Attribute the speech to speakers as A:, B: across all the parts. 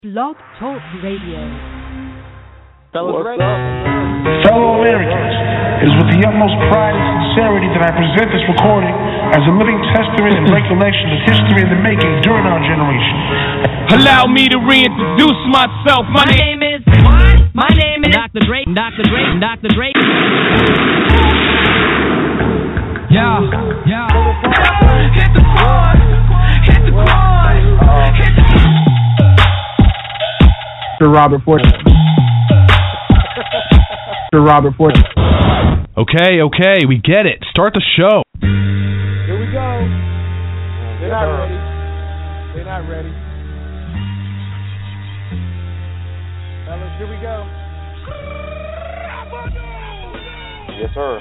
A: Blog Talk Radio.
B: Fellow
C: Americans, it is with the utmost pride and sincerity that I present this recording as a living testament and recollection of history in the making during our generation.
D: Allow me to reintroduce myself. My name is Dr. Dre. Dr. Dre. Yeah. Hit the floor. Hit the
E: Robert Ford.
F: Okay, we get it. Start the show.
B: Here we go. They're not ready. Fellas, here we go.
G: Yes, sir.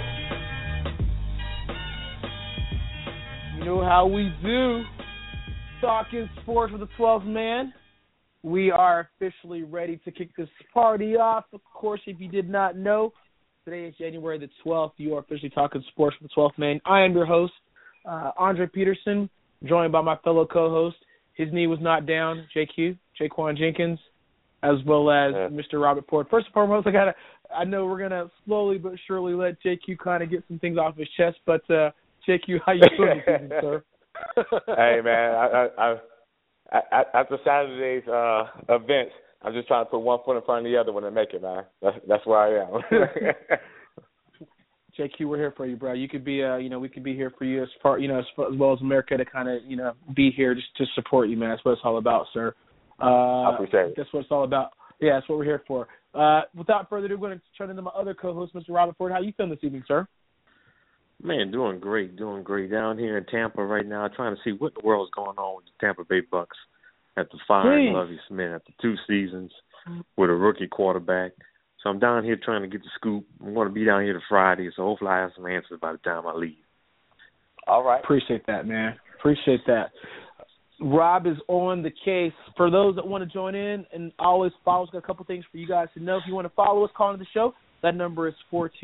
B: You know how we do. Talking sports with the 12th man. We are officially ready to kick this party off. Of course, if you did not know, today is January the 12th. You are officially talking sports with the 12th man. I am your host, Andre Peterson, joined by my fellow co-host. His knee was not down, Jaquan Jenkins, as well as Mr. Robert Ford. First and foremost, I know we're gonna slowly but surely let JQ kind of get some things off his chest, but JQ, how you doing this evening, sir?
G: Hey, man, after Saturday's events, I'm just trying to put one foot in front of the other when I make it, man. That's where I am.
B: JQ, we're here for you, bro. You could be, we could be here for you as far, as well as America to kind of, be here just to support you, man. That's what it's all about, sir.
G: I appreciate it.
B: That's what it's all about. Yeah, that's what we're here for. Without further ado, I'm going to turn into my other co-host, Mr. Robert Ford. How you feeling this evening, sir?
H: Man, doing great. Down here in Tampa right now, trying to see what in the world is going on with the Tampa Bay Bucks after firing Lovie Smith after 2 seasons with a rookie quarterback. So I'm down here trying to get the scoop. I'm going to be down here to Friday, so hopefully I have some answers by the time I leave.
G: All right.
B: Appreciate that, man. Appreciate that. Rob is on the case. For those that want to join in and always follow us, got a couple things for you guys to know. If you want to follow us, call into the show. That number is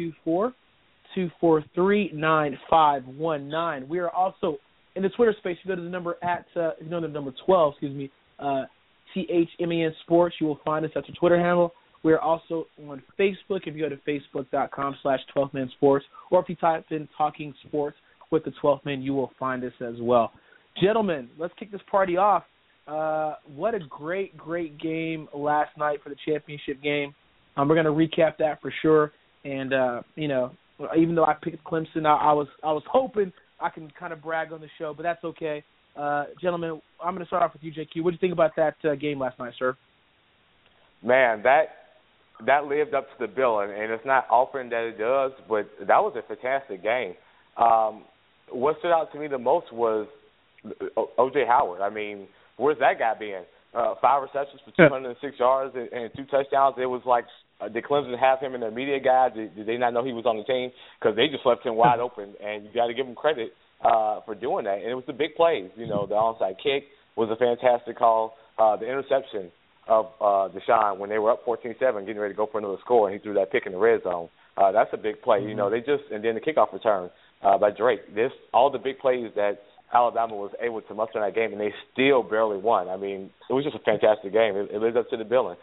B: 424-243-9519. We are also in the Twitter space. You go to the number the number 12, THMAN Sports. You will find us. That's our Twitter handle. We are also on Facebook. If you go to facebook.com/12mansports, or if you type in Talking Sports with the 12th Man, you will find us as well. Gentlemen, let's kick this party off. What a great game last night for the championship game. We're going to recap that for sure. And, even though I picked Clemson, I was hoping I can kind of brag on the show, but that's okay. Gentlemen, I'm going to start off with you, JQ. What do you think about that game last night, sir?
G: Man, that lived up to the bill, and it's not often that it does, but that was a fantastic game. What stood out to me the most was O.J. Howard. I mean, where's that guy been? 5 receptions for 206 yards and 2 touchdowns. It was like, did Clemson have him in their media guide? Did they not know he was on the team? Because they just left him wide open, and you got to give him credit for doing that. And it was the big plays. The onside kick was a fantastic call. The interception of Deshaun when they were up 14-7, getting ready to go for another score, and he threw that pick in the red zone. That's a big play. And then the kickoff return by Drake. All the big plays that Alabama was able to muster in that game, and they still barely won. I mean, it was just a fantastic game. It lived up to the billing.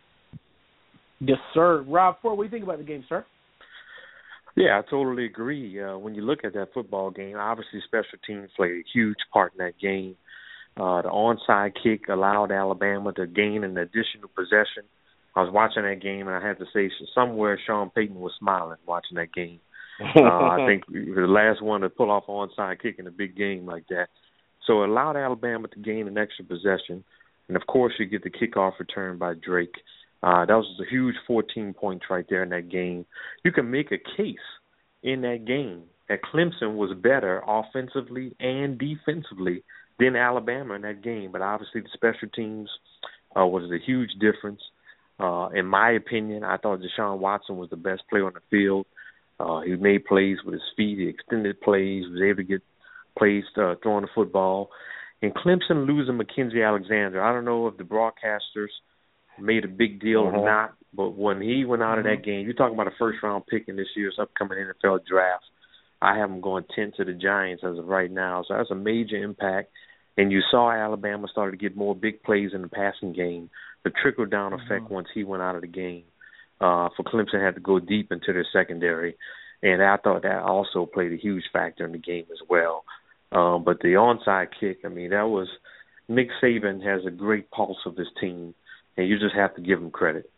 B: Yes, sir. Rob Ford, what do you think about the game, sir?
H: Yeah, I totally agree. When you look at that football game, obviously special teams played a huge part in that game. The onside kick allowed Alabama to gain an additional possession. I was watching that game, and I have to say somewhere Sean Payton was smiling watching that game. I think the last one to pull off an onside kick in a big game like that. So it allowed Alabama to gain an extra possession. And, of course, you get the kickoff return by Drake. That was a huge 14 points right there in that game. You can make a case in that game that Clemson was better offensively and defensively than Alabama in that game. But obviously the special teams was a huge difference. In my opinion, I thought Deshaun Watson was the best player on the field. He made plays with his feet. He extended plays. Was able to get plays throwing the football. And Clemson losing Mackenzie Alexander, I don't know if the broadcasters made a big deal or not, but when he went out of that game, you're talking about a first-round pick in this year's upcoming NFL draft. I have him going 10 to the Giants as of right now, so that's a major impact. And you saw Alabama started to get more big plays in the passing game the trickle-down effect once he went out of the game for Clemson had to go deep into their secondary, and I thought that also played a huge factor in the game as well. But the onside kick, I mean, that was Nick Saban has a great pulse of this team, and you just have to give him credit.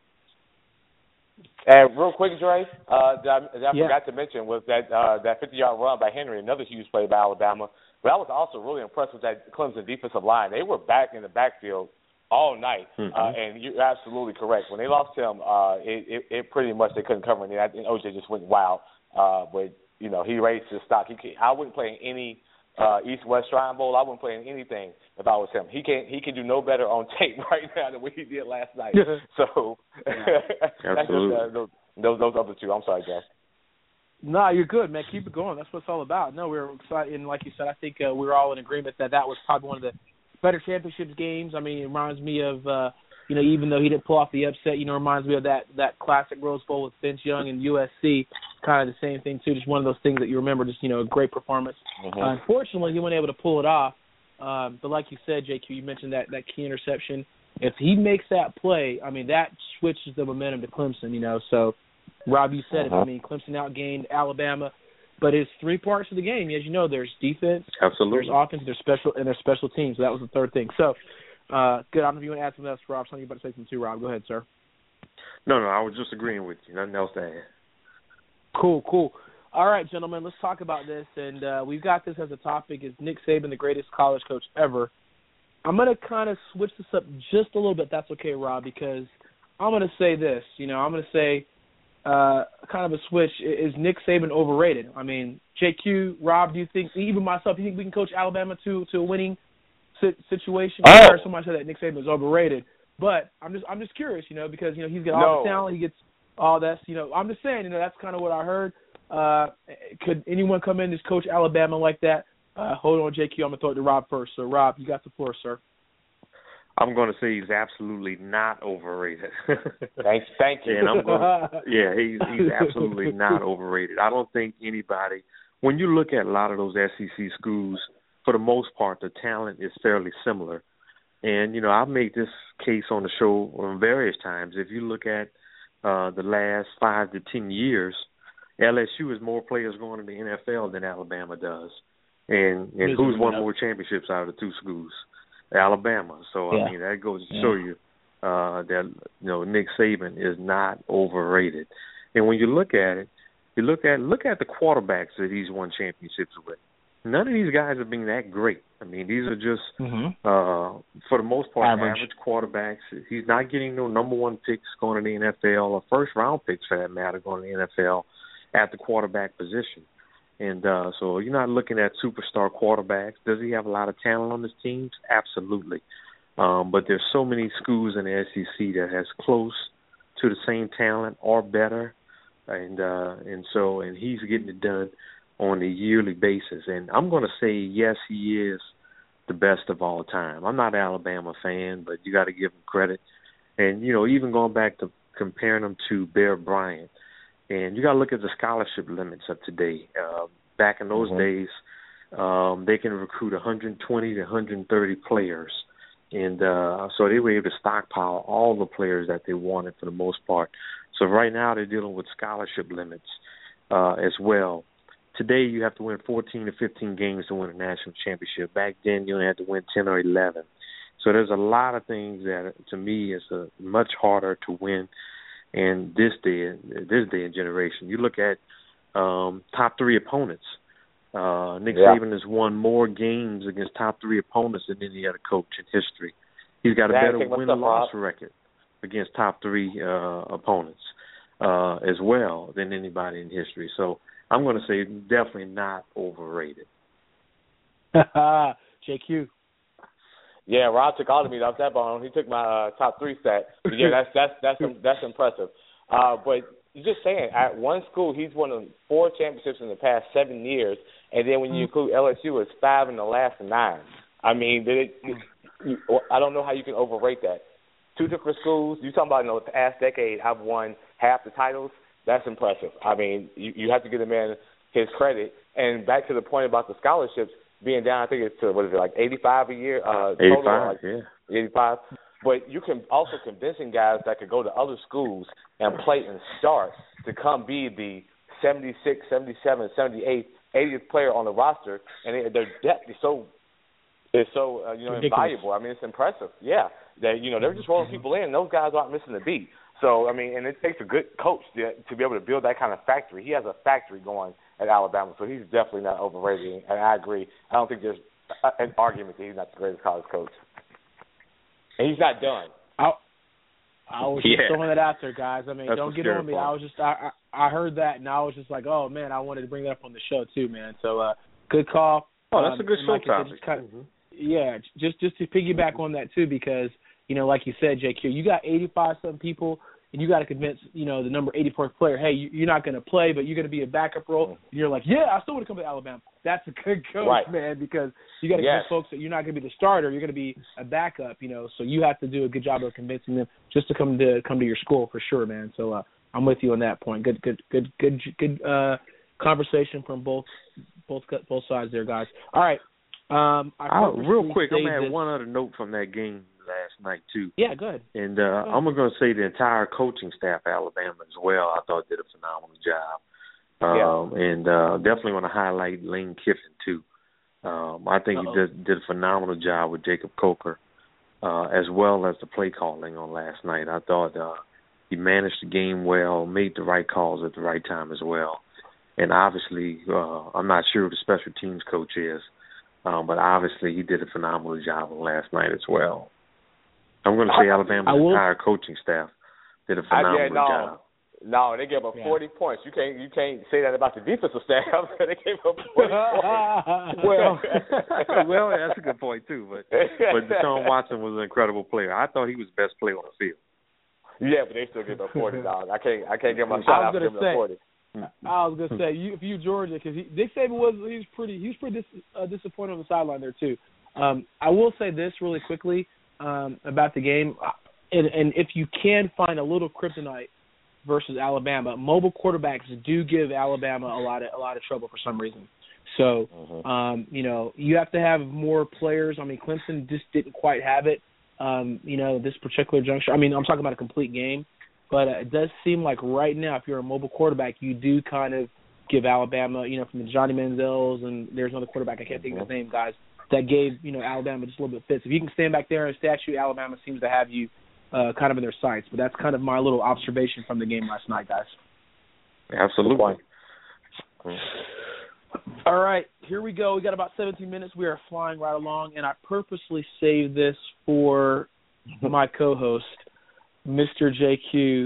G: And real quick, Dre, that I forgot to mention was that 50-yard run by Henry, another huge play by Alabama. But I was also really impressed with that Clemson defensive line. They were back in the backfield all night, and you're absolutely correct. When they lost him, it pretty much they couldn't cover anything. And OJ just went wild. But, you know, he raised his stock. I wouldn't play in any East-West Shrine Bowl. I wouldn't play in anything if I was him. He can do no better on tape right now than what he did last night. So
H: absolutely.
G: Those other two. I'm sorry, Jeff.
B: No, you're good, man. Keep it going. That's what it's all about. No, we're excited, and like you said, I think we're all in agreement that was probably one of the better championship games. I mean, it reminds me of, even though he didn't pull off the upset, it reminds me of that classic Rose Bowl with Vince Young and USC, kind of the same thing, too. Just one of those things that you remember, just, a great performance. Unfortunately, he wasn't able to pull it off. But like you said, JQ, you mentioned that key interception. If he makes that play, I mean, that switches the momentum to Clemson, So, Rob, you said it. I mean, Clemson outgained Alabama. But it's three parts of the game. As you know, there's defense,
H: absolutely,
B: there's offense, there's special teams. So that was the third thing. So, good. I don't know if you want to add something else, Rob. Something you about to say something too, Rob. Go ahead, sir.
H: No, I was just agreeing with you. Nothing else to add.
B: Cool. All right, gentlemen, let's talk about this. And we've got this as a topic. Is Nick Saban the greatest college coach ever? I'm going to kind of switch this up just a little bit. That's okay, Rob, because I'm going to say this. I'm going to say kind of a switch. Is Nick Saban overrated? I mean, JQ, Rob, do you think, even myself, do you think we can coach Alabama to a winning situation? I heard somebody say that Nick Saban is overrated. But I'm just curious, because, he's got all the talent. He gets all that. I'm just saying, that's kind of what I heard. Could anyone come in and just coach Alabama like that? Hold on, JQ. I'm going to throw it to Rob first. So, Rob, you got the floor, sir.
H: I'm going to say he's absolutely not overrated.
G: Thank you.
H: And I'm going he's absolutely not overrated. I don't think anybody, when you look at a lot of those SEC schools, for the most part, the talent is fairly similar. And, I've made this case on the show on various times. If you look at the last 5 to 10 years, LSU has more players going to the NFL than Alabama does. And who's won more championships out of the two schools? Alabama. So, I mean, that goes to show you that, Nick Saban is not overrated. And when you look at it, look at the quarterbacks that he's won championships with. None of these guys have been that great. I mean, these are just, for the most part, average quarterbacks. He's not getting no number one picks going to the NFL or first-round picks, for that matter, going to the NFL at the quarterback position. And so you're not looking at superstar quarterbacks. Does he have a lot of talent on his teams? Absolutely. But there's so many schools in the SEC that has close to the same talent or better. And he's getting it done on a yearly basis. And I'm going to say, yes, he is the best of all time. I'm not an Alabama fan, but you got to give him credit. And, even going back to comparing him to Bear Bryant, and you got to look at the scholarship limits of today. Back in those days, they can recruit 120 to 130 players. And so they were able to stockpile all the players that they wanted for the most part. So right now they're dealing with scholarship limits as well. Today you have to win 14 to 15 games to win a national championship. Back then you only had to win 10 or 11. So there's a lot of things that, to me, is much harder to win in this day and generation. You look at top three opponents. Nick Saban has won more games against top three opponents than any other coach in history. He's got a better win-loss record against top three opponents as well than anybody in history. So I'm going to say definitely not overrated.
B: JQ.
G: Yeah, Rob took all of me off that bone. He took my top three stat. But yeah, that's impressive. But just saying, at one school, he's won 4 championships in the past 7 years, and then when you include LSU, it's 5 in the last 9. I mean, I don't know how you can overrate that. 2 different schools. You talking about the past decade, I've won half the titles. That's impressive. I mean, you have to give the man his credit. And back to the point about the scholarships being down, I think it's to, 85 a year?
H: 85,
G: total, 85. But you can also convincing guys that could go to other schools and play and start to come be the 76, 77, 78, 80th player on the roster, and their depth is so invaluable. I mean, it's impressive. Yeah, they're just rolling people in. Those guys aren't missing a beat. So I mean, and it takes a good coach to be able to build that kind of factory. He has a factory going at Alabama, so he's definitely not overrated. And I agree. I don't think there's an argument that he's not the greatest college coach. And he's not done.
B: I was just throwing that out there, guys. I mean,
H: That's
B: don't get on me. I was just I heard that, and I was just like, oh man, I wanted to bring that up on the show too, man. So good call.
H: Oh, that's a good show topic.
B: Yeah, just to piggyback on that too, because like you said, JQ, you got 85-something people, and you got to convince the number 84th player, hey, you're not going to play, but you're going to be a backup role. And you're like, yeah, I still want to come to Alabama. That's a good coach,
G: right,
B: man, because you got to convince folks that you're not going to be the starter. You're going to be a backup, So you have to do a good job of convincing them just to come to your school for sure, man. So I'm with you on that point. Good conversation from both sides there, guys. All right.
H: Real quick, I'm going to add one other note from that game last night, too.
B: Yeah, good.
H: And I'm going to say the entire coaching staff at Alabama as well, I thought did a phenomenal job. And definitely want to highlight Lane Kiffin, too. I think he did a phenomenal job with Jacob Coker, as well as the play calling on last night. I thought he managed the game well, made the right calls at the right time as well. And obviously, I'm not sure who the special teams coach is, but obviously he did a phenomenal job last night as well. I'm going to say Alabama's entire coaching staff did a phenomenal job.
G: No, they gave up 40 points. You can't say that about the defensive staff. They gave up 40 points.
H: Well, that's a good point too. But Deshaun Watson was an incredible player. I thought he was the best player on the field. Yeah, but they still give up 40, dog. I can't give my shot out for giving up 40.
B: I was gonna say if you Georgia, because Nick Saban he was pretty disappointed on the sideline there too. I will say this really quickly about the game, and if you can find a little kryptonite versus Alabama, mobile quarterbacks do give Alabama a lot of trouble for some reason. So you have to have more players. I mean, Clemson just didn't quite have it. This particular juncture. I mean, I'm talking about a complete game. But it does seem like right now, if you're a mobile quarterback, you do kind of give Alabama, from the Johnny Manziels, and there's another quarterback, I can't think of his name, guys, that gave, Alabama just a little bit of fits. If you can stand back there in a statue, Alabama seems to have you kind of in their sights. But that's kind of my little observation from the game last night, guys.
H: Absolutely.
B: All right, here we go. We got about 17 minutes. We are flying right along, and I purposely saved this for my co-host, Mr. JQ.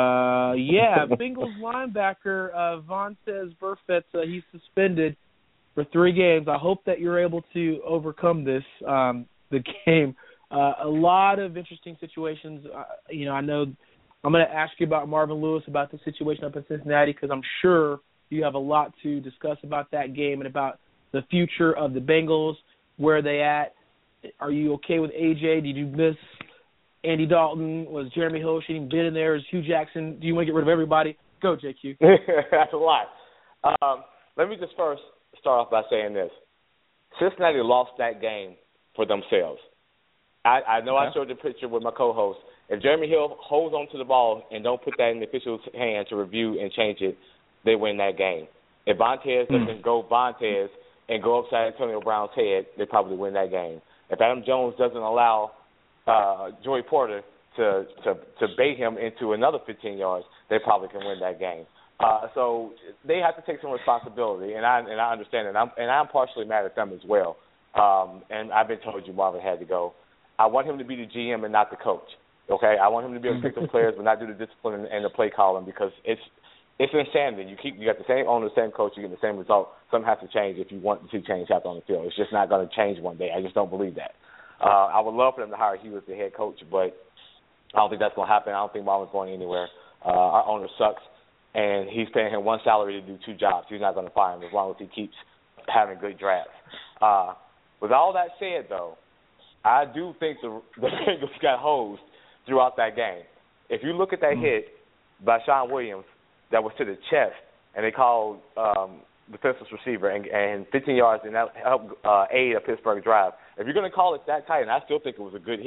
B: Bengals linebacker Vontaze Burfict, he's suspended for 3 games. I hope that you're able to overcome this, the game. A lot of interesting situations. I know I'm going to ask you about Marvin Lewis, about the situation up in Cincinnati, because I'm sure you have a lot to discuss about that game and about the future of the Bengals, where are they at. Are you okay with AJ? Did you miss Andy Dalton? Was Jeremy Hill shooting bid in there? Is Hugh Jackson? Do you want to get rid of everybody? Go, JQ.
G: That's a lot. Let me just first start off by saying this. Cincinnati lost that game for themselves. I know I showed the picture with my co-host. If Jeremy Hill holds on to the ball and don't put that in the official's hand to review and change it, they win that game. If Vontaze doesn't go Vontaze and go upside Antonio Brown's head, they probably win that game. If Adam Jones doesn't allow Joey Porter to bait him into another 15 yards, they probably can win that game. So they have to take some responsibility, and I understand it. And I'm partially mad at them as well. And I've been told you Marvin had to go. I want him to be the GM and not the coach. Okay, I want him to be able to pick the players, but not do the discipline and the play calling, because it's insanity. You got the same owner, the same coach, you get the same result. Something has to change if you want to see change happen on the field. It's just not going to change one day. I just don't believe that. I would love for them to hire Hugh as the head coach, but I don't think that's going to happen. I don't think Marvin's going anywhere. Our owner sucks, and he's paying him one salary to do 2 jobs. He's not going to fire him as long as he keeps having good drafts. With all that said, though, I do think the Bengals got hosed throughout that game. If you look at that hit by Sean Williams that was to the chest, and they called defenseless receiver and 15 yards, and that helped aid a Pittsburgh drive. If you're going to call it that tight, and I still think it was a good hit,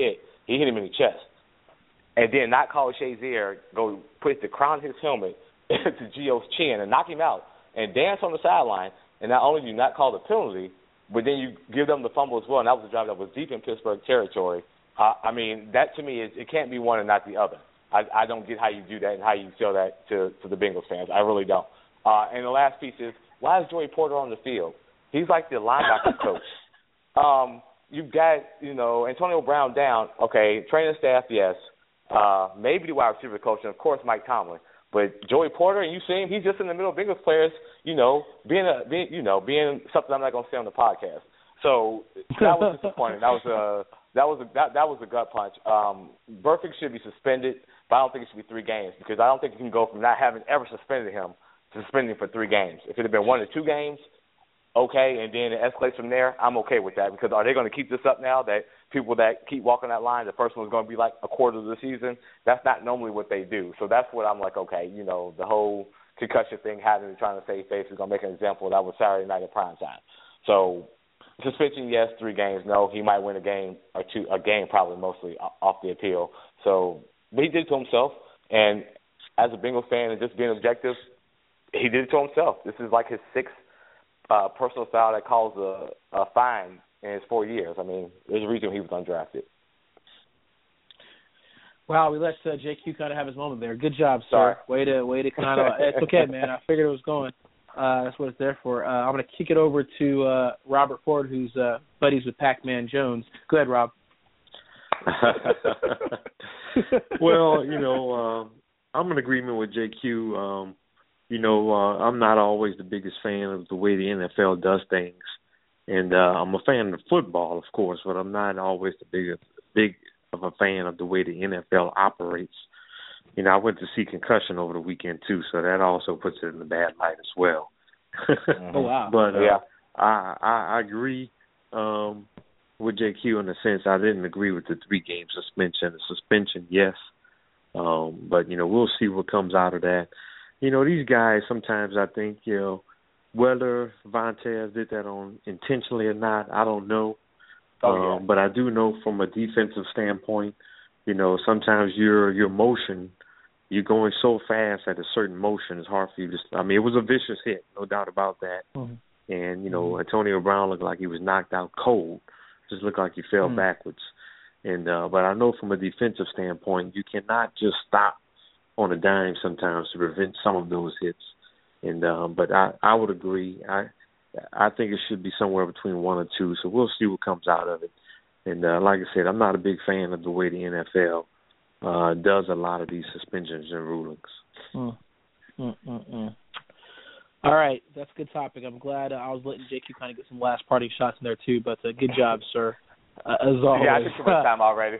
G: He hit him in the chest. And then not call Shazier, go put the crown of his helmet to Gio's chin and knock him out and dance on the sideline. And not only do you not call the penalty, but then you give them the fumble as well. And that was a drive that was deep in Pittsburgh territory. I mean, that to me, it can't be one and not the other. I don't get how you do that and how you sell that to the Bengals fans. I really don't. And the last piece is, why is Joey Porter on the field? He's like the linebacker coach. You've got, Antonio Brown down. Okay, training staff, yes. Maybe the wide receiver coach, and of course Mike Tomlin. But Joey Porter, and you see him, he's just in the middle of Bengals players, being something I'm not going to say on the podcast. So that was disappointing. That was a gut punch. Burfict should be suspended, but I don't think it should be 3 games because I don't think you can go from not having ever suspended him to suspending for 3 games. If it had been 1 or 2 games, okay, and then it escalates from there, I'm okay with that because are they going to keep this up now that people that keep walking that line, the first one's going to be like a quarter of the season? That's not normally what they do. So that's what I'm like, okay, the whole concussion thing happening, trying to save face is going to make an example. That was Saturday night at prime time. So suspension, yes. 3 games, no. He might win a game or 2, a game probably mostly off the appeal. So, but he did it to himself. And as a Bengals fan and just being objective, he did it to himself. This is like his 6th personal foul that caused a fine in his 4 years. I mean, there's a reason he was undrafted.
B: Wow, we let JQ kind of have his moment there. Good job,
G: Sorry.
B: sir. Way to kind of. It's okay, man. I figured it was going. That's what it's there for. I'm going to kick it over to Robert Ford, who's buddies with Pac-Man Jones. Go ahead, Rob.
H: Well, I'm in agreement with JQ. I'm not always the biggest fan of the way the NFL does things. And I'm a fan of football, of course, but I'm not always the big of a fan of the way the NFL operates. I went to see Concussion over the weekend, too, so that also puts it in a bad light as well.
B: Oh, wow.
H: But I agree with JQ in the sense I didn't agree with the 3-game suspension. The suspension, yes, but, we'll see what comes out of that. These guys, sometimes I think, whether Vontaze did that on intentionally or not, I don't know. But I do know from a defensive standpoint, sometimes your motion, you're going so fast at a certain motion, it's hard for you to. It was a vicious hit, no doubt about that. Mm-hmm. And Antonio Brown looked like he was knocked out cold. Just looked like he fell backwards. And but I know from a defensive standpoint, you cannot just stop on a dime sometimes to prevent some of those hits. And but I would agree. I think it should be somewhere between 1 or 2. So we'll see what comes out of it. And like I said, I'm not a big fan of the way the NFL does a lot of these suspensions and rulings.
B: All right, that's a good topic. I'm glad I was letting JQ kind of get some last parting shots in there too. But good job, sir. As always.
G: Yeah, I took too much time already.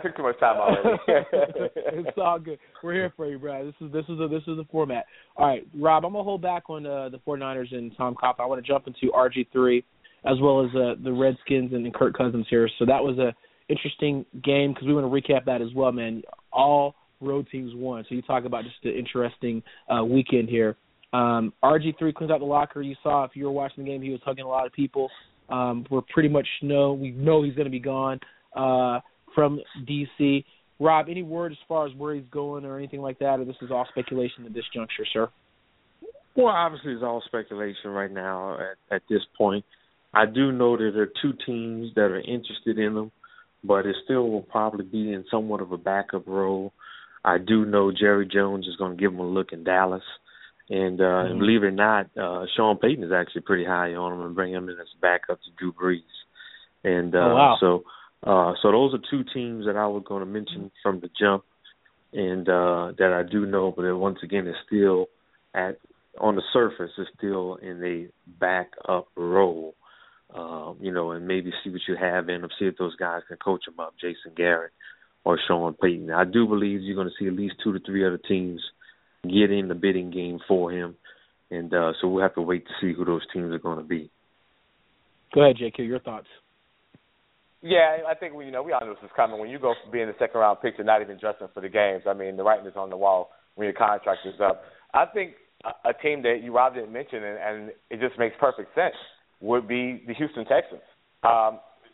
B: It's all good. We're here for you, bro. This is the format. All right, Rob, I'm gonna hold back on the 49ers and Tom Coughlin. I want to jump into RG3 as well as the Redskins and Kirk Cousins here. So that was a interesting game because we want to recap that as well, man. All road teams won. So you talk about just an interesting weekend here. RG3 cleans out the locker. You saw if you were watching the game, he was hugging a lot of people. We know he's going to be gone from D.C. Rob, any word as far as where he's going or anything like that, or this is all speculation at this juncture, sir?
H: Well, obviously it's all speculation right now at this point. I do know that there are 2 teams that are interested in him, but it still will probably be in somewhat of a backup role. I do know Jerry Jones is going to give him a look in Dallas. And believe it or not, Sean Payton is actually pretty high on him and bring him in as a backup to Drew Brees. And so those are 2 teams that I was going to mention from the jump, and that I do know, but once again, it's still on the surface, it's still in a backup role. And maybe see what you have in them, see if those guys can coach him up, Jason Garrett or Sean Payton. I do believe you're going to see at least 2 to 3 other teams get in the bidding game for him, and so we'll have to wait to see who those teams are going to be.
B: Go ahead, JQ, your thoughts.
G: Yeah, I think we all know this is coming. When you go from being the second-round pick to not even dressing for the games, the writing is on the wall when your contract is up. I think a team that Rob didn't mention, and it just makes perfect sense, would be the Houston Texans.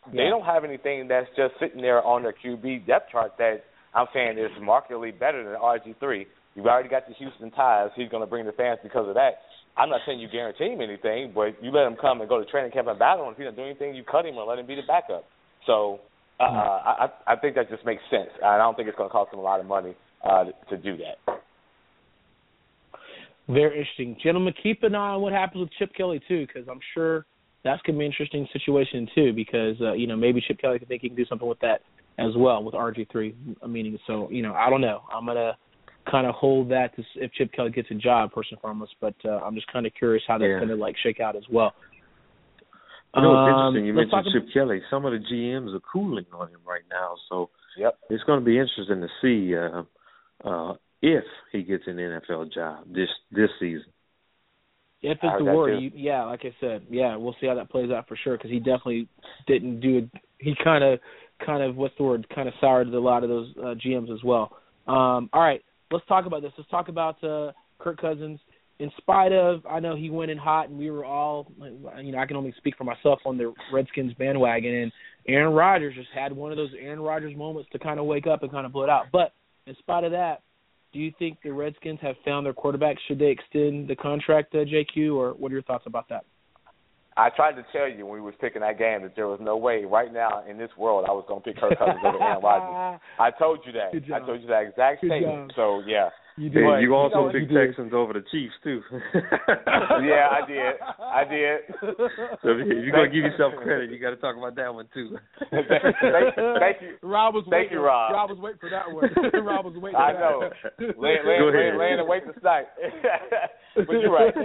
G: they don't have anything that's just sitting there on their QB depth chart that I'm saying is markedly better than RG3. You've already got the Houston ties. He's going to bring the fans because of that. I'm not saying you guarantee him anything, but you let him come and go to training camp and battle, and if he doesn't do anything, you cut him and let him be the backup. So I think that just makes sense. I don't think it's going to cost him a lot of money to do that.
B: Very interesting. Gentlemen, keep an eye on what happens with Chip Kelly, too, because I'm sure that's going to be an interesting situation, too, because, maybe Chip Kelly could think he can do something with that as well, with RG3. So, I don't know. I'm going to kind of hold that to if Chip Kelly gets a job, first and foremost, but I'm just kind of curious how that's going to, shake out as well.
H: It's interesting. You mentioned Chip Kelly. Some of the GMs are cooling on him right now, so it's going to be interesting to see if he gets an NFL job this season.
B: If it's the word, like I said, we'll see how that plays out for sure, because he definitely didn't do it. He kind of what's the word, kind of soured a lot of those GMs as well. All right, let's talk about this. Let's talk about Kirk Cousins. In spite of, I know he went in hot, and we were all, I can only speak for myself on the Redskins bandwagon, and Aaron Rodgers just had one of those Aaron Rodgers moments to kind of wake up and kind of blow it out. But in spite of that, do you think the Redskins have found their quarterback? Should they extend the contract, JQ, or what are your thoughts about that?
G: I tried to tell you when we was picking that game that there was no way right now in this world I was going to pick Kirk Cousins over Aaron Rodgers. I told you that. I told you that exact statement. So, yeah.
H: You did. And you also picked Texans over the Chiefs, too.
G: Yeah, I did.
H: So if you're going to give yourself credit, you got to talk about that one, too.
G: Thank you.
B: Rob was waiting.
G: Rob.
B: Rob was waiting for that one. Rob was waiting for that.
G: I know. Laying and waiting to snipe. But you're right.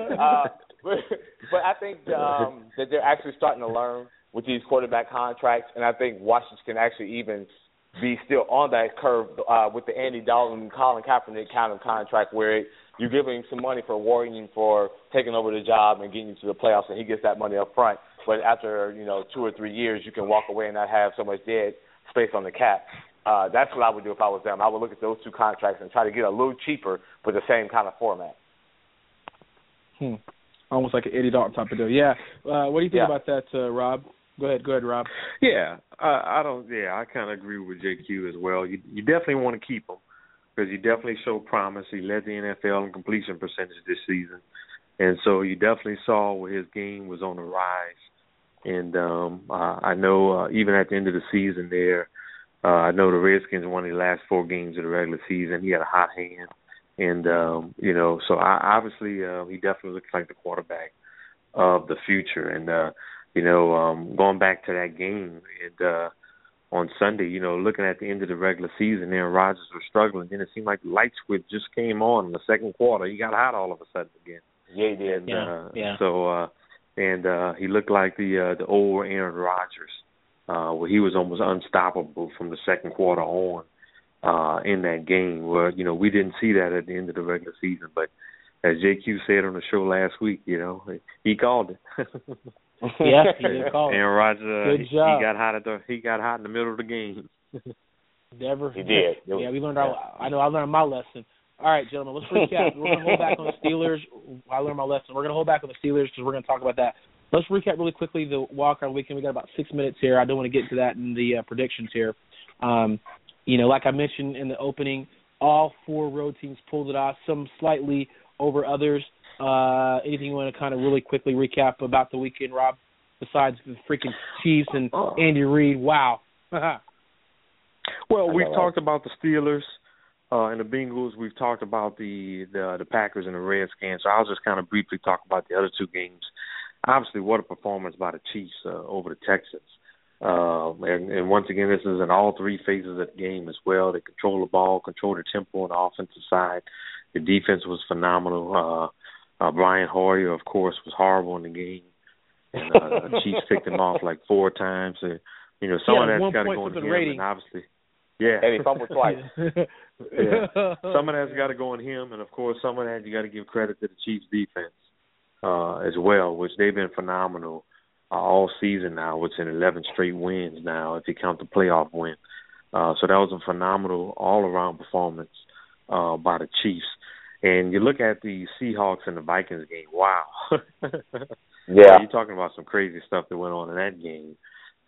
G: But I think that they're actually starting to learn with these quarterback contracts, and I think Washington can actually even be still on that curve with the Andy Dalton and Colin Kaepernick kind of contract where you're giving him some money for rewarding him for taking over the job and getting you to the playoffs, and he gets that money up front. But after 2 or 3 years, you can walk away and not have so much dead space on the cap. That's what I would do if I was them. I would look at those two contracts and try to get a little cheaper with the same kind of format.
B: Almost like an Eddie Dalton type of deal. Yeah. What do you think about that, Rob? Go ahead, Rob.
H: Yeah, I kind of agree with JQ as well. You definitely want to keep him because you definitely show promise. He led the NFL in completion percentage this season, and so you definitely saw where his game was on the rise. And I know even at the end of the season there, I know the Redskins won the last 4 games of the regular season. He had a hot hand. And, so obviously he definitely looks like the quarterback of the future. And, going back to that game on Sunday, looking at the end of the regular season, Aaron Rodgers was struggling. Then it seemed like the light switch just came on in the second quarter. He got hot all of a sudden again.
G: Yeah, he did.
H: So, he looked like the old Aaron Rodgers, where he was almost unstoppable from the second quarter on. In that game where, we didn't see that at the end of the regular season. But as JQ said on the show last week, he called it.
B: Yeah, he did call it.
H: Aaron Rodgers,
B: good job.
H: He got hot in the middle of the game.
B: Never.
G: He did.
B: Yeah, we learned I learned my lesson. All right, gentlemen, let's recap. We're going to hold back on the Steelers. I learned my lesson. We're going to hold back on the Steelers because we're going to talk about that. Let's recap really quickly the walk-on weekend. We got about 6 minutes here. I don't want to get into that in the predictions here. Like I mentioned in the opening, all 4 road teams pulled it off, some slightly over others. Anything you want to kind of really quickly recap about the weekend, Rob, besides the freaking Chiefs and Andy Reid? Wow.
H: Well, we've talked about the Steelers and the Bengals. We've talked about the Packers and the Redskins. So I'll just kind of briefly talk about the other 2 games. Obviously, what a performance by the Chiefs over the Texans. And once again, this is in all 3 phases of the game as well. They control the ball, control the tempo on the offensive side. The defense was phenomenal. Brian Hoyer, of course, was horrible in the game. And the Chiefs picked him off like 4 times. And, some of that's got to go on him, and obviously. Yeah.
G: And he fumbled twice.
H: Yeah. Some of that's got to go on him, and, of course, some of that you got to give credit to the Chiefs' defense as well, which they've been phenomenal. All season now, which in 11 straight wins now, if you count the playoff win. So that was a phenomenal all-around performance by the Chiefs. And you look at the Seahawks and the Vikings game, wow.
G: Yeah.
H: You're talking about some crazy stuff that went on in that game.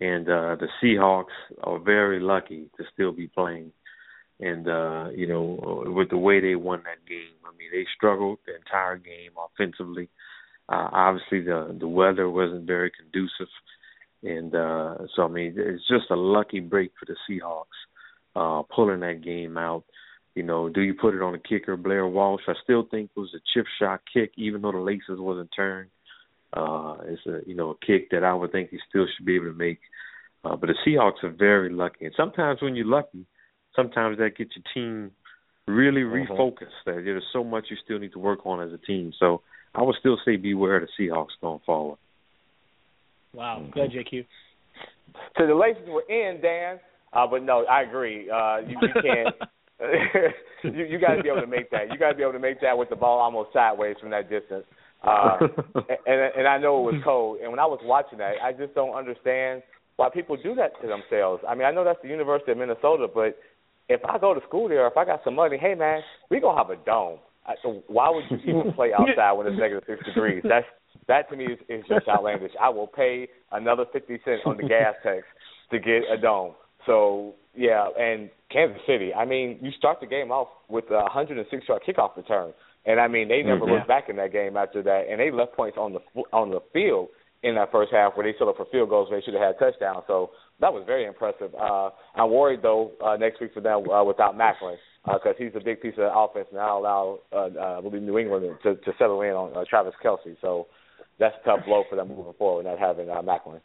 H: And the Seahawks are very lucky to still be playing. And, with the way they won that game, I mean, they struggled the entire game offensively. Obviously, the weather wasn't very conducive. And so, I mean, it's just a lucky break for the Seahawks pulling that game out. Do you put it on a kicker, Blair Walsh? I still think it was a chip shot kick, even though the laces wasn't turned. It's a kick that I would think he still should be able to make. But the Seahawks are very lucky. And sometimes when you're lucky, sometimes that gets your team really refocused. There's so much you still need to work on as a team. So I would still say beware of the Seahawks going forward.
B: Wow. Good, JQ.
G: So the laces were in, Dan. But no, I agree. You can't. you got to be able to make that. You got to be able to make that with the ball almost sideways from that distance. And I know it was cold. And when I was watching that, I just don't understand why people do that to themselves. I mean, I know that's the University of Minnesota, but if I go to school there, if I got some money, hey, man, we going to have a dome. So why would you even play outside when it's negative 6 degrees? That to me is just outlandish. I will pay another 50 cents on the gas tax to get a dome. So, yeah, and Kansas City, I mean, you start the game off with a 106-yard kickoff return. And, I mean, they never looked back in that game after that. And they left points on the field in that first half where they settled for field goals. They should have had touchdowns. So that was very impressive. I'm worried, though, next week for them without Macklin because he's a big piece of the offense, and that'll allow, I believe, New England to settle in on Travis Kelce. So that's a tough blow for them moving forward, not having Macklin.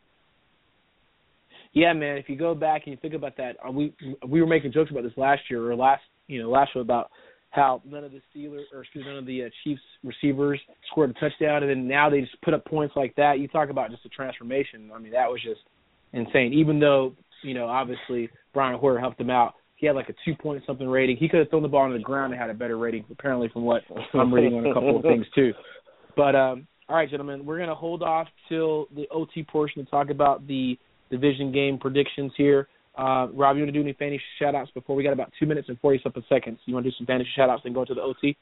B: Yeah, man. If you go back and you think about that, we were making jokes about this last year or last show about how none of the Chiefs receivers scored a touchdown, and then now they just put up points like that. You talk about just a transformation. I mean, that was just insane. Even though obviously Brian Hoyer helped him out, he had like a 2-point-something rating. He could have thrown the ball on the ground and had a better rating, apparently, from what I'm reading on a couple of things too. But all right, gentlemen, we're gonna hold off till the OT portion to talk about the division game predictions here. Rob, you want to do any fantasy shout-outs before we got about 2 minutes and 40-something seconds? You want to do some fantasy shout-outs and go to the OT?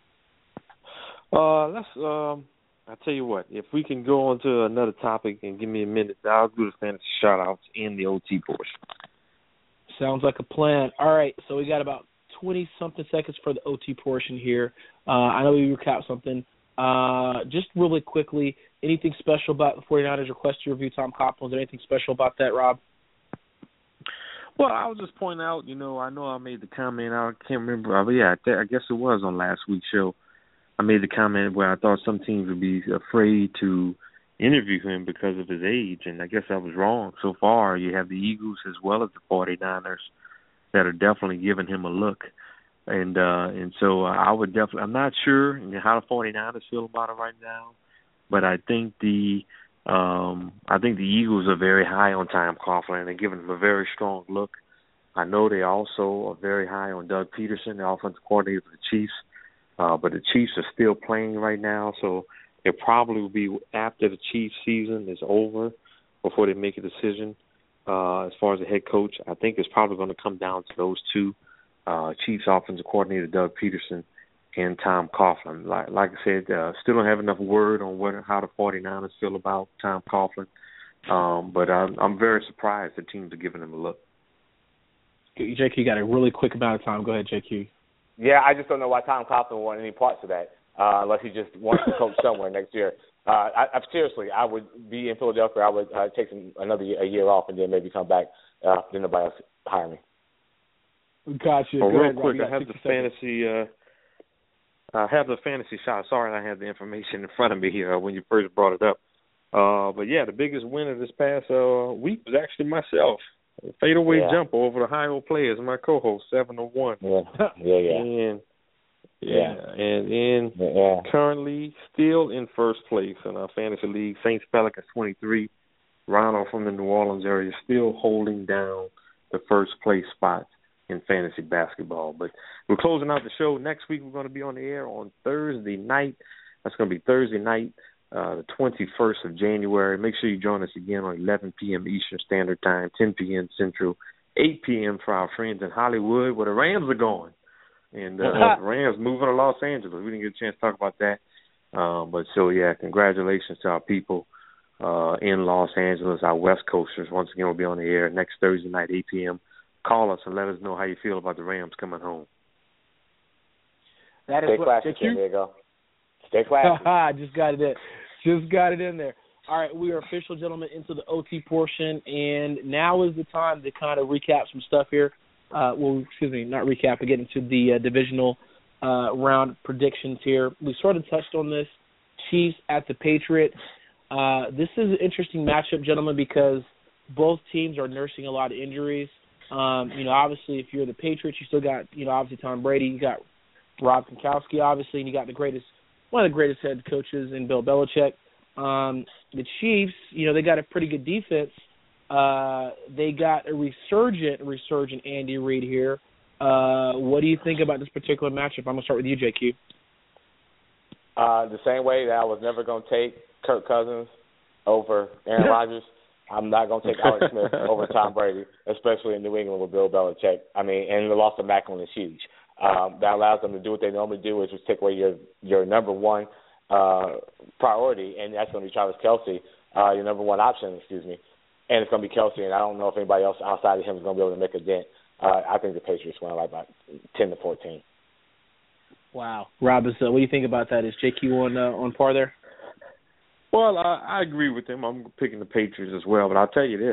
H: I'll tell you what. If we can go on to another topic and give me a minute, I'll do the fantasy shout-outs in the OT portion.
B: Sounds like a plan. All right, so we got about 20-something seconds for the OT portion here. I know we recapped something. Just really quickly, anything special about the 49ers request to review Tom Coughlin? Is there anything special about that, Rob?
H: Well, I was just pointing out, I know I made the comment, I can't remember, but yeah, I guess it was on last week's show. I made the comment where I thought some teams would be afraid to interview him because of his age, and I guess I was wrong. So far, you have the Eagles as well as the 49ers that are definitely giving him a look. And so I would definitely, I'm not sure how the 49ers feel about it right now, but I think the Eagles are very high on Tom Coughlin. They're giving him a very strong look. I know they also are very high on Doug Peterson, the offensive coordinator for the Chiefs. But the Chiefs are still playing right now, so it probably will be after the Chiefs season is over before they make a decision. As far as the head coach, I think it's probably going to come down to those two, Chiefs offensive coordinator Doug Peterson and Tom Coughlin. Like I said, still don't have enough word on how the 49ers feel about Tom Coughlin. But I'm very surprised the teams are giving him a look.
B: JQ, you got a really quick amount of time. Go ahead, JQ.
G: Yeah, I just don't know why Tom Coughlin wanted any parts of that, unless he just wants to coach somewhere next year. Seriously, I would be in Philadelphia. I would take a year off and then maybe come back. Then nobody else hire me.
B: Gotcha.
H: Oh, real quick, I have the fantasy. I have the fantasy shot. Sorry, I had the information in front of me here when you first brought it up. But yeah, the biggest winner this past week was actually myself. Fadeaway jumper over the Ohio players, my co-host, 7-1. And currently still in first place in our fantasy league, Saints Pelicans 23. Ronald from the New Orleans area still holding down the first place spot in fantasy basketball. But we're closing out the show. Next week we're going to be on the air on Thursday night. That's going to be Thursday night, the 21st of January. Make sure you join us again on 11 p.m. Eastern Standard Time, 10 p.m. Central, 8 p.m. for our friends in Hollywood where the Rams are going. And the Rams moving to Los Angeles. We didn't get a chance to talk about that. But so, yeah, congratulations to our people in Los Angeles. Our West Coasters, once again, will be on the air next Thursday night, 8 p.m. Call us and let us know how you feel about the Rams coming home.
B: That is
G: Stay
B: what,
G: classy, San Diego. Stay classy.
B: Just got it in. Just got it in there. All right, we are official, gentlemen, into the OT portion, and now is the time to kind of recap some stuff here. Not recap, but get into the divisional round predictions here. We sort of touched on this. Chiefs at the Patriots. This is an interesting matchup, gentlemen, because both teams are nursing a lot of injuries. Obviously, if you're the Patriots, you still got, obviously Tom Brady. You got Rob Gronkowski, obviously, and you got one of the greatest head coaches in Bill Belichick. The Chiefs, they got a pretty good defense. They got a resurgent Andy Reid here. What do you think about this particular matchup? I'm going to start with you, JQ.
G: The same way that I was never going to take Kirk Cousins over Aaron Rodgers, I'm not going to take Alex Smith over Tom Brady, especially in New England with Bill Belichick. And the loss of Macklin is huge. That allows them to do what they normally do, is just take away your number one priority, and that's going to be Travis Kelce, your number one option, and it's going to be Kelce, and I don't know if anybody else outside of him is going to be able to make a dent. I think the Patriots win like about 10-14.
B: Wow. Rob, what do you think about that? Is JQ on par there?
H: Well, I agree with him. I'm picking the Patriots as well, but I'll tell you this.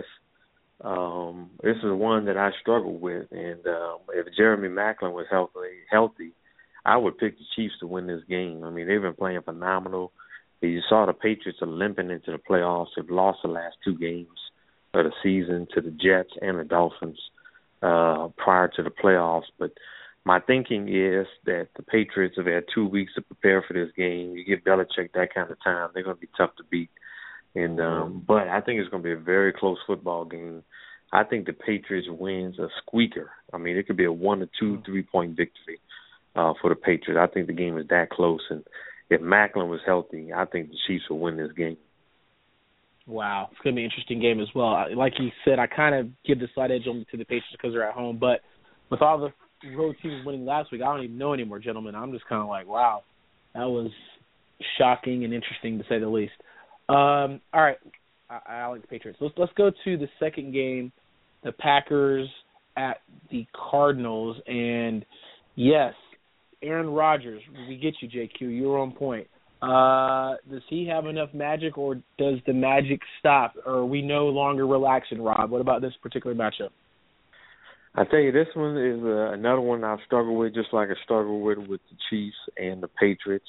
H: This is one that I struggle with, and if Jeremy Maclin was healthy, I would pick the Chiefs to win this game. They've been playing phenomenal. You saw the Patriots are limping into the playoffs. They've lost the last two games of the season to the Jets and the Dolphins prior to the playoffs. But my thinking is that the Patriots have had 2 weeks to prepare for this game. You give Belichick that kind of time, they're going to be tough to beat. And but I think it's going to be a very close football game. I think the Patriots wins a squeaker. It could be a 1 or 2 3-point victory for the Patriots. I think the game is that close. And if Maclin was healthy, I think the Chiefs will win this game.
B: Wow. It's going to be an interesting game as well. Like you said, I kind of give the slight edge to the Patriots because they're at home. But with all the road teams winning last week, I don't even know anymore, gentlemen. I'm just kind of like, wow, that was shocking and interesting to say the least. All right, I like the Patriots. Let's go to the second game, the Packers at the Cardinals. And, yes, Aaron Rodgers, we get you, JQ. You're on point. Does he have enough magic, or does the magic stop? Or are we no longer relaxing, Rob? What about this particular matchup?
H: I tell you, this one is another one I've struggled with, just like I struggled with the Chiefs and the Patriots.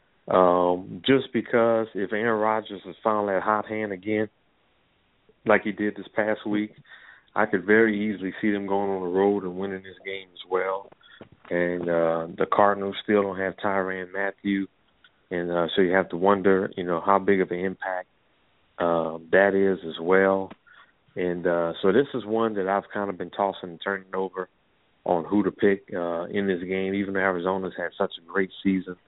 H: Just because if Aaron Rodgers has found that hot hand again, like he did this past week, I could very easily see them going on the road and winning this game as well. And the Cardinals still don't have Tyrann Mathieu, and so you have to wonder, how big of an impact that is as well. And so this is one that I've kind of been tossing and turning over on who to pick in this game, even though Arizona's had such a great season.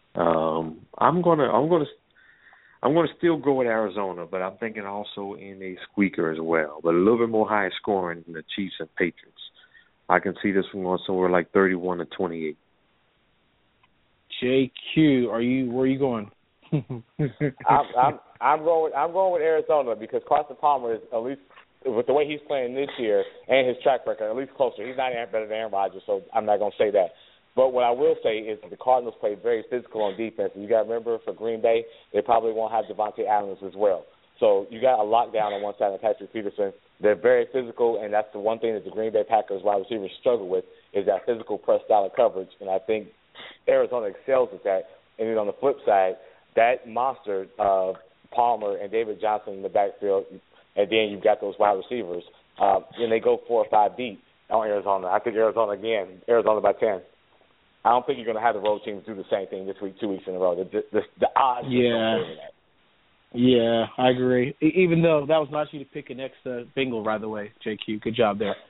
H: I'm gonna still go with Arizona, but I'm thinking also in a squeaker as well, but a little bit more high scoring than the Chiefs and Patriots. I can see this one going somewhere like 31-28.
B: JQ, where are you going?
G: I'm going with Arizona because Carson Palmer is, at least with the way he's playing this year and his track record, at least closer. He's not better than Aaron Rodgers, so I'm not going to say that. But what I will say is the Cardinals play very physical on defense. And you got to remember, for Green Bay, they probably won't have Devontae Adams as well. So you got a lockdown on one side of Patrick Peterson. They're very physical, and that's the one thing that the Green Bay Packers wide receivers struggle with is that physical press style of coverage. And I think Arizona excels at that. And then on the flip side, that monster of Palmer and David Johnson in the backfield, and then you've got those wide receivers, and they go 4 or 5 deep on Arizona. I think Arizona by 10. I don't think you're going to have the road teams do the same thing this week, 2 weeks in a row. The odds don't favor that.
B: Yeah, I agree. Even though that was nice of you to pick an ex-Bengal, by the way, JQ. Good job there.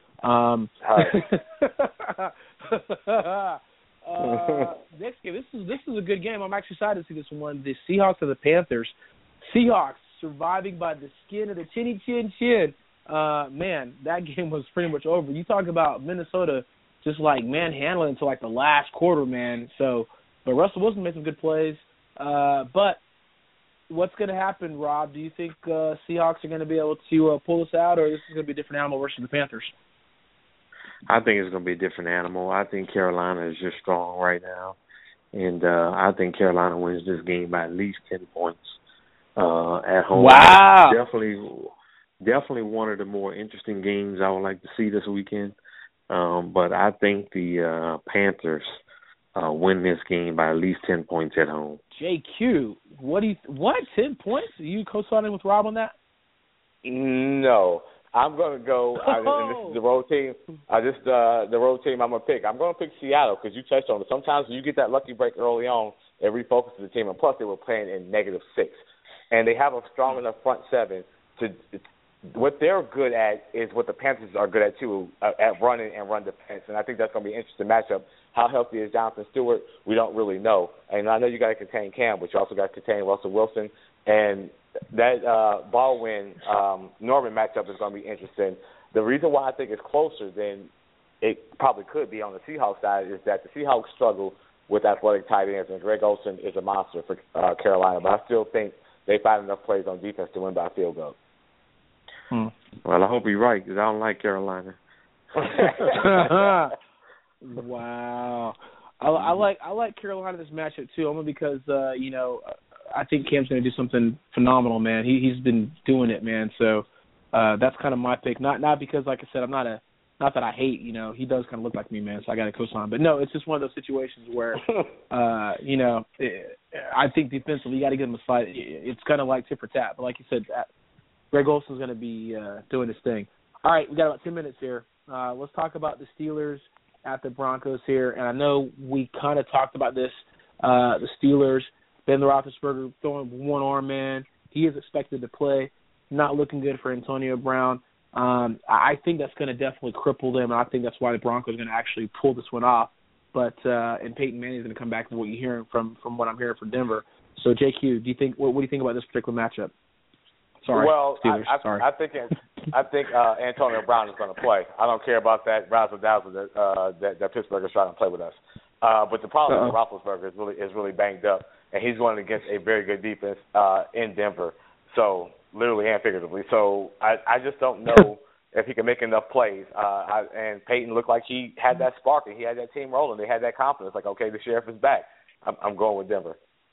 B: Next game, this is a good game. I'm actually excited to see this one. The Seahawks and the Panthers. Seahawks surviving by the skin of the chinny chin chin. Man, that game was pretty much over. You talk about Minnesota just like manhandling until like the last quarter, man. So, but Russell Wilson made some good plays. But what's going to happen, Rob? Do you think Seahawks are going to be able to pull this out, or this is going to be a different animal versus the Panthers?
H: I think it's going to be a different animal. I think Carolina is just strong right now. And I think Carolina wins this game by at least 10 points at home.
B: Wow.
H: Definitely one of the more interesting games I would like to see this weekend. But I think the Panthers win this game by at least 10 points at home.
B: JQ, what 10 points? Are you co-signing with Rob on that?
G: No. I'm going to go, and this is the road team. The road team I'm going to pick. I'm going to pick Seattle because you touched on it. Sometimes when you get that lucky break early on, it refocuses the team. And plus, they were playing in -6. And they have a strong enough front seven to what they're good at is what the Panthers are good at, too, at running and run defense. And I think that's going to be an interesting matchup. How healthy is Jonathan Stewart? We don't really know. And I know you got to contain Cam, but you also got to contain Russell Wilson. And that Baldwin-Norman matchup is going to be interesting. The reason why I think it's closer than it probably could be on the Seahawks side is that the Seahawks struggle with athletic tight ends, and Greg Olsen is a monster for Carolina. But I still think they find enough plays on defense to win by a field goal.
H: Well, I hope you're right because I don't like Carolina.
B: Wow. I like Carolina in this matchup, too, only because, I think Cam's going to do something phenomenal, man. He's been doing it, man. So that's kind of my pick. Not because, like I said, not that I hate. He does kind of look like me, man. So I got to co-sign. But no, it's just one of those situations where, I think defensively you got to give him a fight. It's kind of like tit for tat. But like you said, Greg Olson's going to be doing his thing. All right, we got about 10 minutes here. Let's talk about the Steelers at the Broncos here. And I know we kind of talked about this. The Steelers. Ben Roethlisberger throwing one arm, man. He is expected to play. Not looking good for Antonio Brown. I think that's going to definitely cripple them, and I think that's why the Broncos are going to actually pull this one off. But and Peyton Manning is going to come back to what you're hearing from what I'm hearing from Denver. So JQ, what do you think about this particular matchup? Sorry, Steelers. Sorry.
G: I think Antonio Brown is going to play. I don't care about that razzle-dazzle that Pittsburgh is trying to play with us. But the problem is Roethlisberger is really banged up. And he's going against a very good defense in Denver, so literally and figuratively. So I just don't know if he can make enough plays. And Peyton looked like he had that spark and he had that team rolling. They had that confidence, like, okay, the sheriff is back. I'm going with Denver.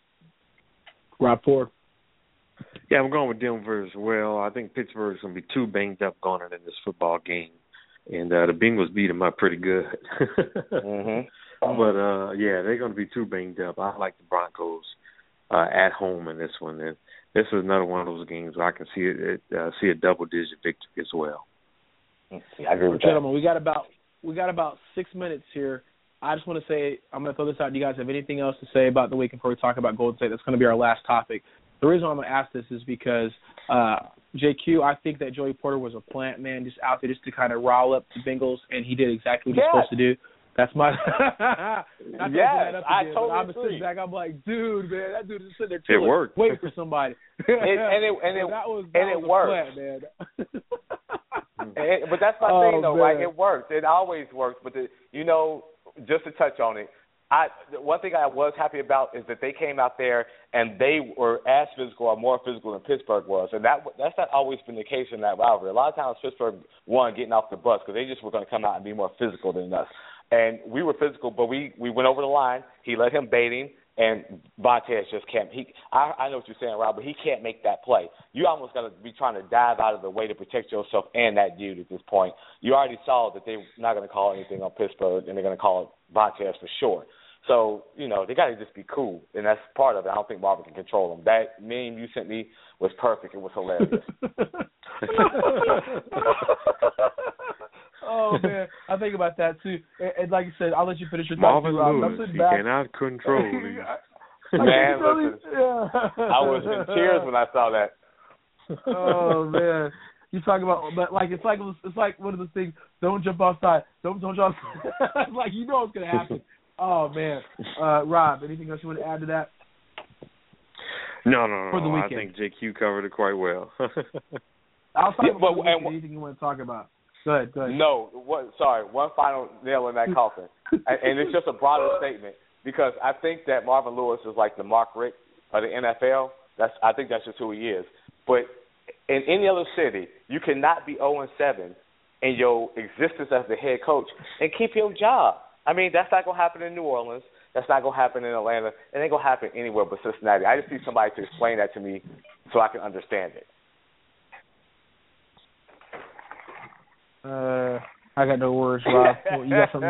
B: Rob Ford.
H: Yeah, I'm going with Denver as well. I think Pittsburgh's going to be too banged up going into this football game. And the Bengals beat them up pretty good.
G: Mm-hmm.
H: But, they're going to be too banged up. I like the Broncos at home in this one. And this is another one of those games where I can see a double-digit victory as well.
G: Yeah, I agree with that.
B: Gentlemen, we got about 6 minutes here. I just want to say, I'm going to throw this out. Do you guys have anything else to say about the weekend before we talk about Golden State? That's going to be our last topic. The reason why I'm going to ask this is because, JQ, I think that Joey Porter was a plant man just out there just to kind of rile up the Bengals, and he did exactly what he was supposed to do. That's my
G: yes, I totally
B: I'm
G: agree.
B: Sitting back, I'm like, dude, man, that dude is sitting there chilling,
H: it worked.
B: waiting for somebody.
G: It worked,
B: man.
G: But that's my thing, though, right? It works. It always works. But just to touch on it, one thing I was happy about is that they came out there and they were as physical or more physical than Pittsburgh was, and that's not always been the case in that rivalry. A lot of times Pittsburgh won getting off the bus because they just were going to come out and be more physical than us. And we were physical, but we went over the line. He let him bait him, and Vontaze just can't. I know what you're saying, Rob, but he can't make that play. You almost got to be trying to dive out of the way to protect yourself and that dude at this point. You already saw that they're not going to call anything on Pittsburgh, and they're going to call Vontaze for sure. So, they got to just be cool, and that's part of it. I don't think Marvin can control them. That meme you sent me was perfect. It was hilarious.
B: Oh, man. I think about that, too. And like you said, I'll let you finish your thoughts.
H: Marvin Lewis, he cannot control these.
G: Man, listen, I was in tears when I saw that.
B: Oh, man. You talk about, but like it's like one of those things. Don't jump outside. Don't jump. Like what's gonna happen. Oh man, Rob, anything else you want to add to that?
H: No. I think JQ covered it quite well.
B: I'll talk about anything you want to talk about. Go ahead.
G: No, one final nail in that coffin, and it's just a broader statement because I think that Marvin Lewis is like the Mark Richt of the NFL. I think that's just who he is. But in any other city, you cannot be 0-7 in your existence as the head coach and keep your job. I mean, that's not going to happen in New Orleans. That's not going to happen in Atlanta. It ain't going to happen anywhere but Cincinnati. I just need somebody to explain that to me so I can understand it.
B: I got no words, Rob. You got something?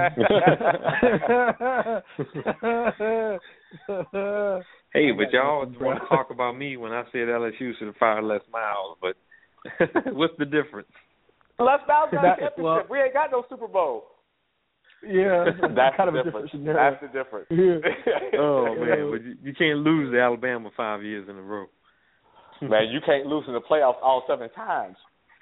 H: Hey, but y'all want to talk about me when I said LSU should have fired Les Miles, but what's the difference?
G: Les Miles got a championship. We ain't got no Super Bowl.
B: Yeah,
G: that's
B: kind
G: the
B: of
G: difference.
B: A difference.
G: That's the difference.
B: Yeah.
H: Oh, man, but you can't lose to Alabama 5 years in a row.
G: Man, you can't lose in the playoffs all 7 times.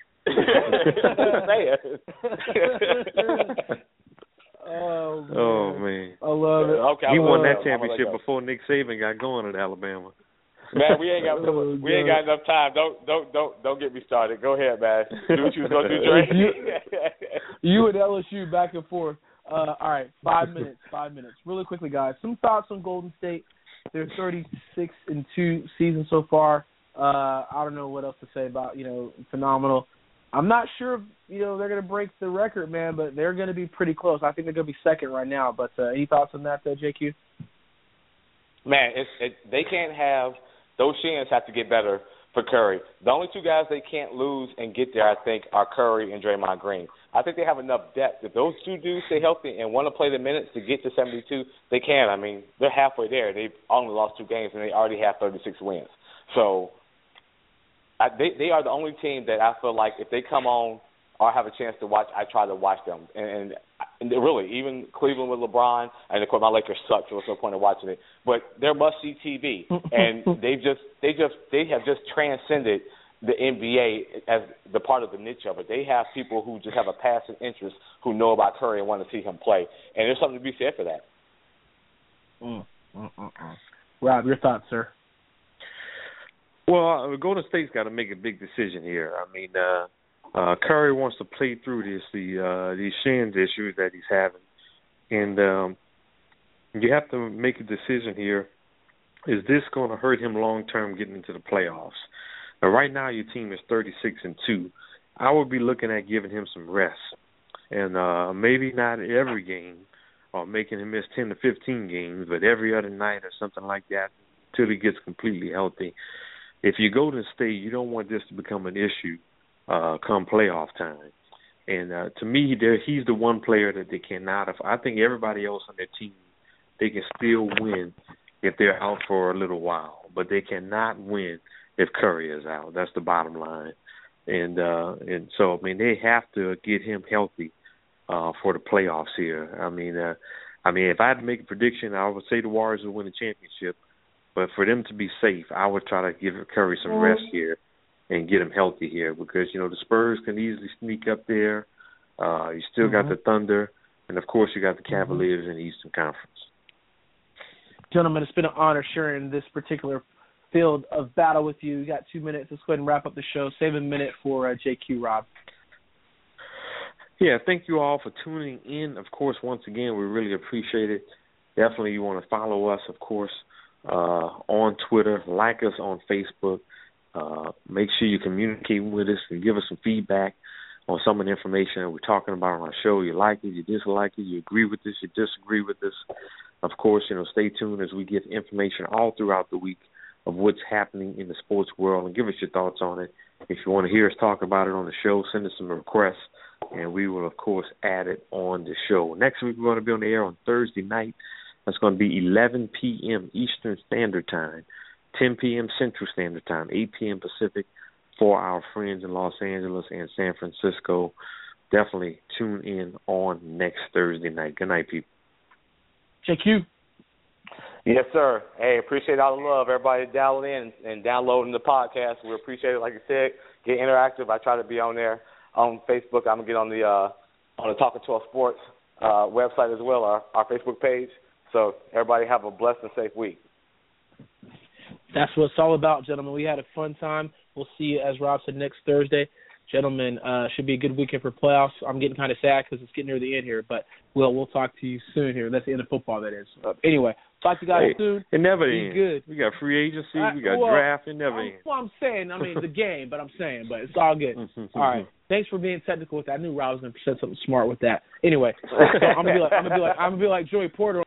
B: Oh man, I love it.
G: Okay,
H: he won that championship before Nick Saban got going at Alabama.
G: Man, we ain't got enough time. Don't get me started. Go ahead, man. Do what you was gonna do, Dre.
B: You and LSU back and forth. All right, 5 minutes. 5 minutes. Really quickly, guys. Some thoughts on Golden State. They're 36-2 season so far. I don't know what else to say about phenomenal. I'm not sure if they're going to break the record, man, but they're going to be pretty close. I think they're going to be second right now. But any thoughts on that, JQ?
G: Man, they can't have those shins have to get better for Curry. The only two guys they can't lose and get there, I think, are Curry and Draymond Green. I think they have enough depth. If those two dudes stay healthy and want to play the minutes to get to 72, they can. I mean, they're halfway there. They've only lost 2 games, and they already have 36 wins. So they are the only team that I feel like if they come on or have a chance to watch, I try to watch them. And really, even Cleveland with LeBron, and of course my Lakers suck, so there's no point in watching it. But they're must-see TV, and they have just transcended the NBA as the part of the niche of it. They have people who just have a passing interest who know about Curry and want to see him play, and there's something to be said for that.
B: Rob, your thoughts, sir?
H: Well, Golden State's got to make a big decision here. I mean, Curry wants to play through these shins issues that he's having, and you have to make a decision here. Is this going to hurt him long term getting into the playoffs? Now, right now, your team is 36-2. I would be looking at giving him some rest, and maybe not every game, or making him miss 10 to 15 games, but every other night or something like that until he gets completely healthy. If you go to State, you don't want this to become an issue come playoff time. And to me, he's the one player that they cannot. I think everybody else on their team, they can still win if they're out for a little while, but they cannot win if Curry is out. That's the bottom line. And so, I mean, they have to get him healthy for the playoffs here. I mean, if I had to make a prediction, I would say the Warriors will win the championship. But for them to be safe, I would try to give Curry some rest here and get him healthy here because, the Spurs can easily sneak up there. You still got the Thunder. And, of course, you got the Cavaliers in the Eastern Conference.
B: Gentlemen, it's been an honor sharing this particular field of battle with you. You got 2 minutes. Let's go ahead and wrap up the show. Save a minute for JQ, Rob.
H: Yeah, thank you all for tuning in. Of course, once again, we really appreciate it. Definitely you want to follow us, of course, on Twitter, like us on Facebook. Make sure you communicate with us and give us some feedback on some of the information that we're talking about on our show. You like it, you dislike it, you agree with this, you disagree with this. Of course, stay tuned as we get information all throughout the week of what's happening in the sports world and give us your thoughts on it. If you want to hear us talk about it on the show, send us some requests, and we will, of course, add it on the show. Next week, we're going to be on the air on Thursday night. That's going to be 11 p.m. Eastern Standard Time, 10 p.m. Central Standard Time, 8 p.m. Pacific for our friends in Los Angeles and San Francisco. Definitely tune in on next Thursday night. Good night, people.
B: JQ.
G: Yes, sir. Hey, appreciate all the love. Everybody dialing in and downloading the podcast. We appreciate it. Like I said, get interactive. I try to be on there on Facebook. I'm going to get on the Talking 12 Sports website as well, our Facebook page. So everybody have a blessed and safe week.
B: That's what it's all about, gentlemen. We had a fun time. We'll see you, as Rob said, next Thursday. Gentlemen, should be a good weekend for playoffs. I'm getting kind of sad because it's getting near the end here, but we'll talk to you soon here. That's the end of football, that is. Anyway, talk to you guys soon.
H: It never
B: be
H: ends.
B: Good.
H: We got free agency. We got draft. It never ends.
B: Well, I'm saying, the game, but it's all good. All right. Thanks for being technical with that. I knew Rob was going to say something smart with that. Anyway, so I'm gonna be like Joey Porter